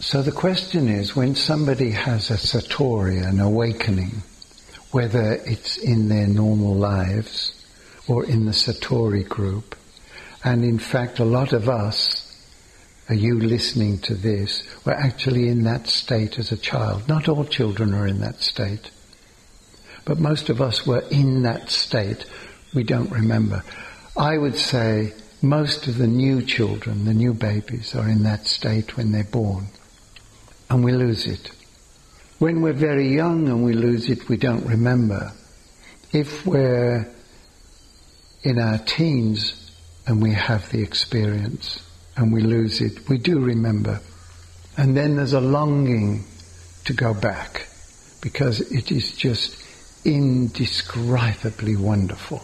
So the question is, when somebody has a satori, an awakening, whether it's in their normal lives or in the satori group, and in fact a lot of us, are you listening to this, were actually in that state as a child. Not all children are in that state, but most of us were in that state. We don't remember. I would say most of the new children, the new babies, are in that state when they're born. And we lose it. When we're very young and we lose it, we don't remember. If we're in our teens and we have the experience and we lose it, we do remember. And then there's a longing to go back, because it is just indescribably wonderful.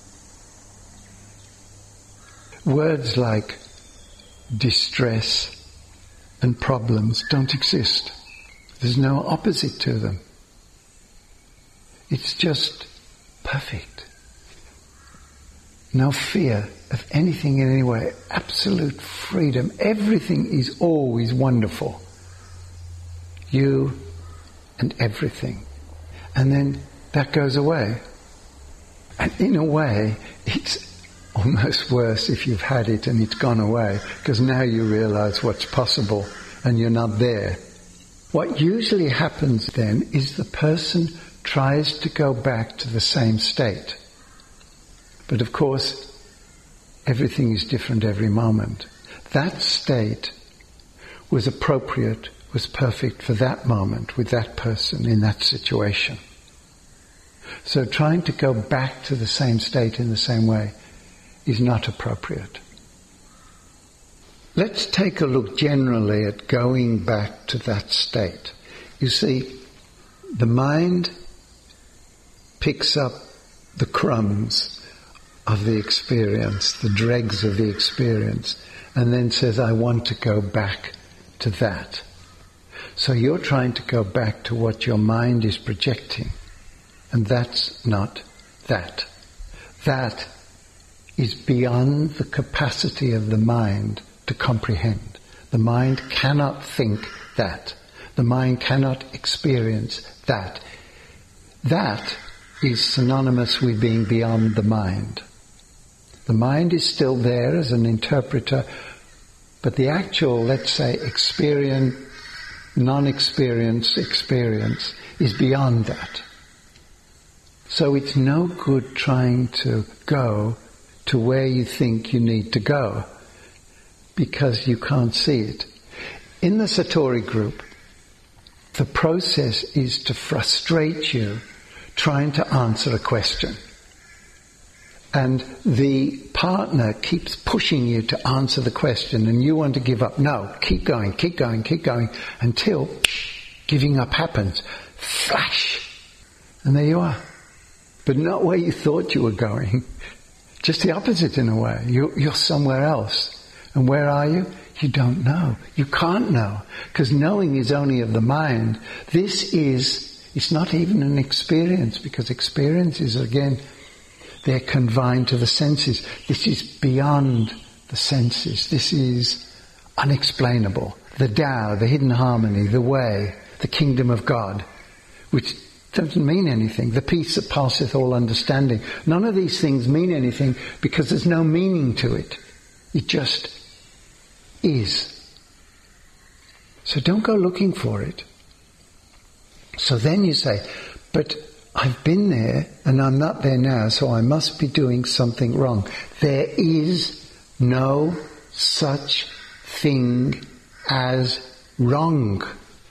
Words like distress and problems don't exist. There's no opposite to them. It's just perfect. No fear of anything in any way. Absolute freedom. Everything is always wonderful. You and everything. And then that goes away. And in a way, it's almost worse if you've had it and it's gone away, because now you realize what's possible and you're not there. What usually happens then is the person tries to go back to the same state. But of course, everything is different every moment. That state was appropriate, was perfect for that moment, with that person, in that situation. So trying to go back to the same state in the same way is not appropriate. Let's take a look generally at going back to that state. You see, the mind picks up the crumbs of the experience, the dregs of the experience, and then says, I want to go back to that. So you're trying to go back to what your mind is projecting, and that's not that. That is beyond the capacity of the mind to comprehend. The mind cannot think that. The mind cannot experience that. That is synonymous with being beyond the mind. The mind is still there as an interpreter, but the actual, let's say, experience, non-experience experience is beyond that. So it's no good trying to go to where you think you need to go, because you can't see it. In the Satori group, the process is to frustrate you trying to answer a question. And the partner keeps pushing you to answer the question, and you want to give up. No, keep going, until giving up happens. Flash! And there you are. But not where you thought you were going. Just the opposite in a way. You're somewhere else. And where are you? You don't know. You can't know. Because knowing is only of the mind. It's not even an experience, because experience is, again, they're confined to the senses. This is beyond the senses. This is unexplainable. The Tao, the hidden harmony, the way, the kingdom of God, which doesn't mean anything. The peace that passeth all understanding. None of these things mean anything because there's no meaning to it. It just is. So don't go looking for it. So then you say, but I've been there and I'm not there now, so I must be doing something wrong. There is no such thing as wrong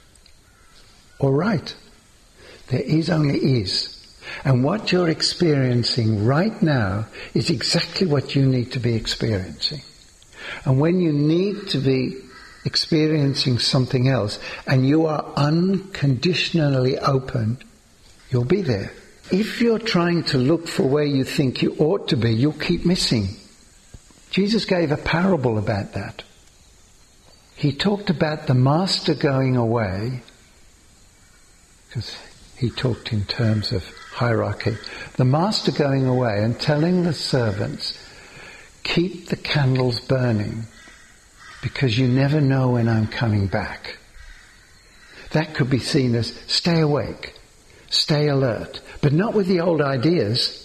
or right. There is only is. And what you're experiencing right now is exactly what you need to be experiencing. And when you need to be experiencing something else and you are unconditionally open, you'll be there. If you're trying to look for where you think you ought to be, you'll keep missing. Jesus gave a parable about that. He talked about the master going away, because he talked in terms of hierarchy. The master going away and telling the servants, keep the candles burning, because you never know when I'm coming back. That could be seen as stay awake, stay alert, but not with the old ideas.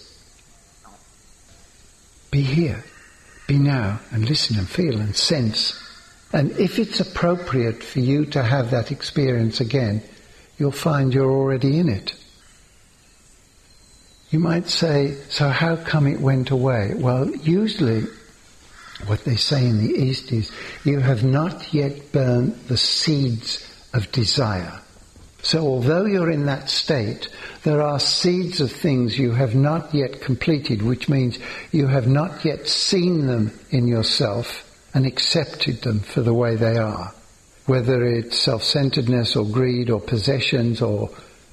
Be here, be now, and listen and feel and sense. And if it's appropriate for you to have that experience again, you'll find you're already in it. You might say, so how come it went away? Well, usually what they say in the East is, you have not yet burnt the seeds of desire. So although you're in that state, there are seeds of things you have not yet completed, which means you have not yet seen them in yourself and accepted them for the way they are. Whether it's self-centeredness or greed or possessions or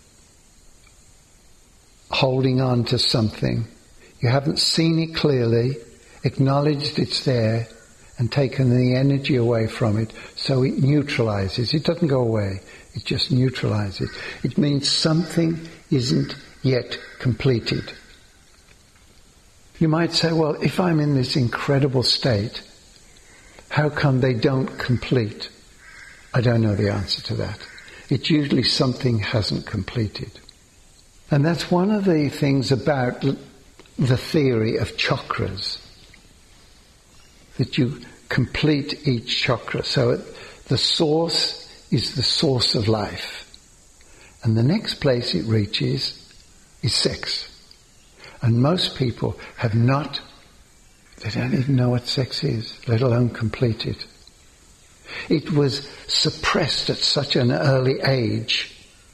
holding on to something. You haven't seen it clearly, acknowledged it's there, and taken the energy away from it, so it neutralizes. It doesn't go away, it just neutralizes. It means something isn't yet completed. You might say, well, if I'm in this incredible state, how come they don't complete? I don't know the answer to that. It's usually something hasn't completed. And that's one of the things about the theory of chakras, that you complete each chakra. So the source is the source of life. And the next place it reaches is sex. And most people have not, they don't even know what sex is, let alone complete it. It was suppressed at such an early age,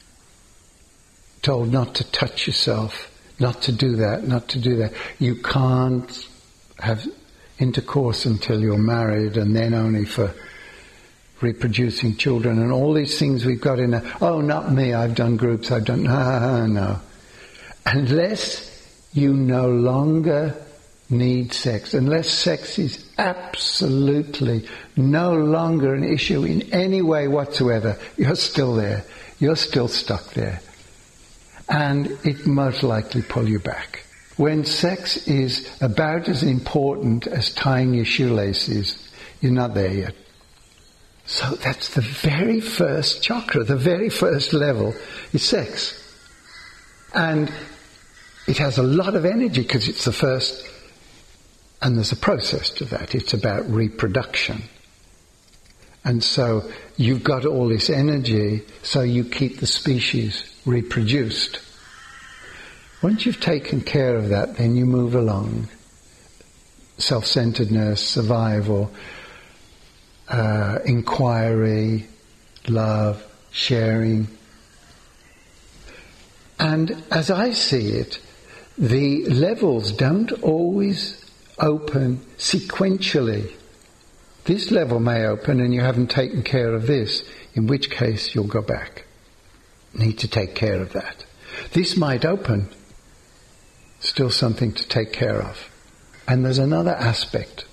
told not to touch yourself, not to do that, not to do that. You can't have intercourse until you're married, and then only for reproducing children, and all these things we've got in there. Oh, not me, I've done groups, I've done... No. Unless you no longer need sex, unless sex is absolutely no longer an issue in any way whatsoever, you're still there. You're still stuck there. And it most likely pull you back. When sex is about as important as tying your shoelaces, you're not there yet. So that's the very first chakra, the very first level is sex. And it has a lot of energy because it's the first, and there's a process to that. It's about reproduction. And so you've got all this energy, so you keep the species reproduced. Once you've taken care of that, then you move along. Self-centeredness, survival, inquiry, love, sharing. And as I see it, the levels don't always open sequentially. This level may open and you haven't taken care of this, in which case you'll go back. Need to take care of that. This might open, still something to take care of. And there's another aspect.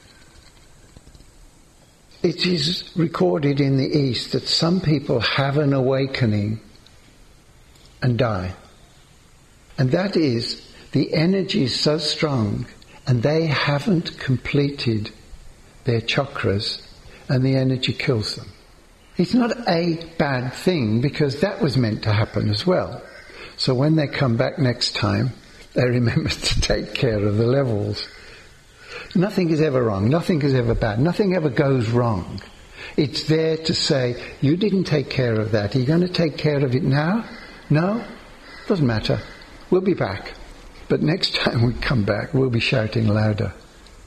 It is recorded in the East that some people have an awakening and die. And that is, the energy is so strong and they haven't completed their chakras and the energy kills them. It's not a bad thing because that was meant to happen as well. So when they come back next time, they remember to take care of the levels. Nothing is ever wrong. Nothing is ever bad. Nothing ever goes wrong. It's there to say, you didn't take care of that. Are you going to take care of it now? No? Doesn't matter. We'll be back. But next time we come back, we'll be shouting louder.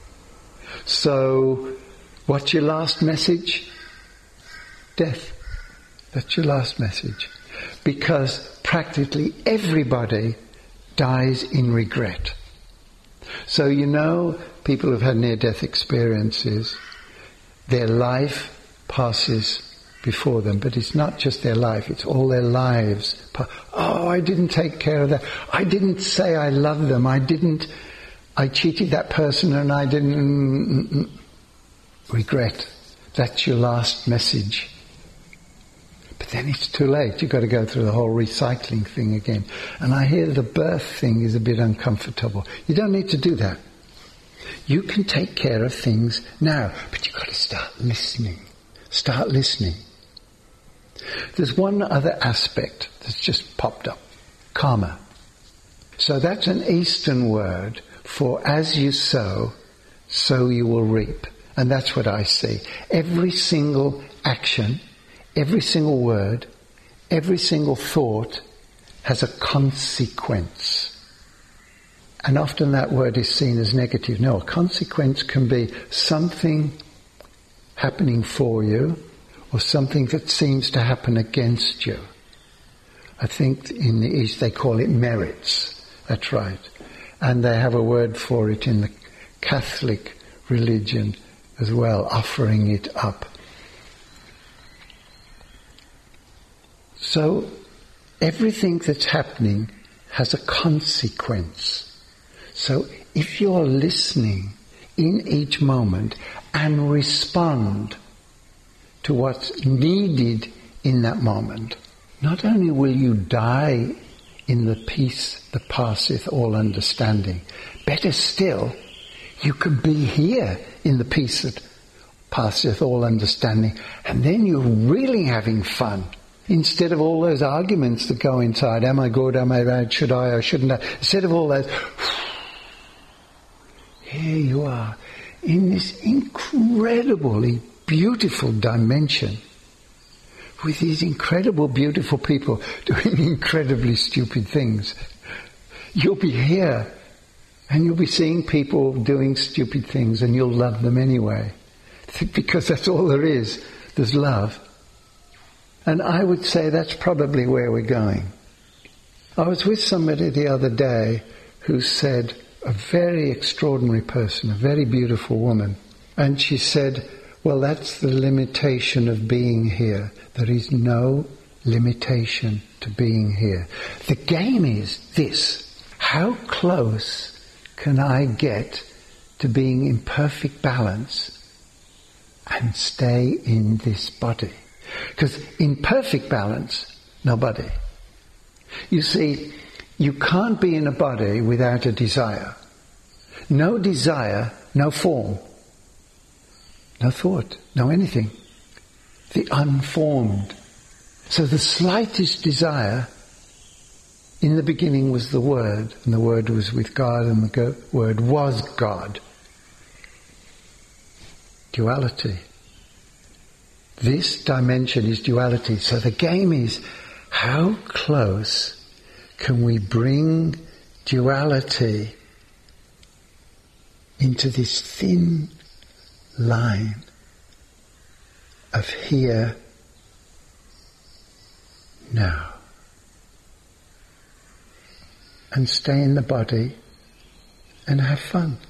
So, what's your last message? Death. That's your last message. Because practically everybody dies in regret. So you know, people who've had near-death experiences, their life passes before them, but it's not just their life, it's all their lives. Oh, I didn't take care of that. I didn't say I love them. I cheated that person and I didn't... Regret. That's your last message. But then it's too late. You've got to go through the whole recycling thing again. And I hear the birth thing is a bit uncomfortable. You don't need to do that. You can take care of things now, but you've got to start listening. Start listening. There's one other aspect that's just popped up. Karma. So that's an Eastern word for as you sow, so you will reap. And that's what I see. Every single action, every single word, every single thought has a consequence. And often that word is seen as negative. No, a consequence can be something happening for you or something that seems to happen against you. I think in the East they call it merits. That's right. And they have a word for it in the Catholic religion as well, offering it up. So everything that's happening has a consequence. So if you're listening in each moment and respond to what's needed in that moment, not only will you die in the peace that passeth all understanding, better still, you can be here in the peace that passeth all understanding, and then you're really having fun. Instead of all those arguments that go inside, am I good, am I bad, should I or shouldn't I? Instead of all that, here you are in this incredibly beautiful dimension with these incredible, beautiful people doing incredibly stupid things. You'll be here and you'll be seeing people doing stupid things and you'll love them anyway. Because that's all there is. There's love. And I would say that's probably where we're going. I was with somebody the other day who said, a very extraordinary person, a very beautiful woman, and she said, well, that's the limitation of being here. There is no limitation to being here. The game is this: how close can I get to being in perfect balance and stay in this body? Because in perfect balance, nobody. You see, you can't be in a body without a desire. No desire, no form. No thought, no anything. The unformed. So the slightest desire, in the beginning was the Word, and the Word was with God, and the Word was God. Duality. This dimension is duality. So the game is, how close can we bring duality into this thin line of here, now, and stay in the body and have fun.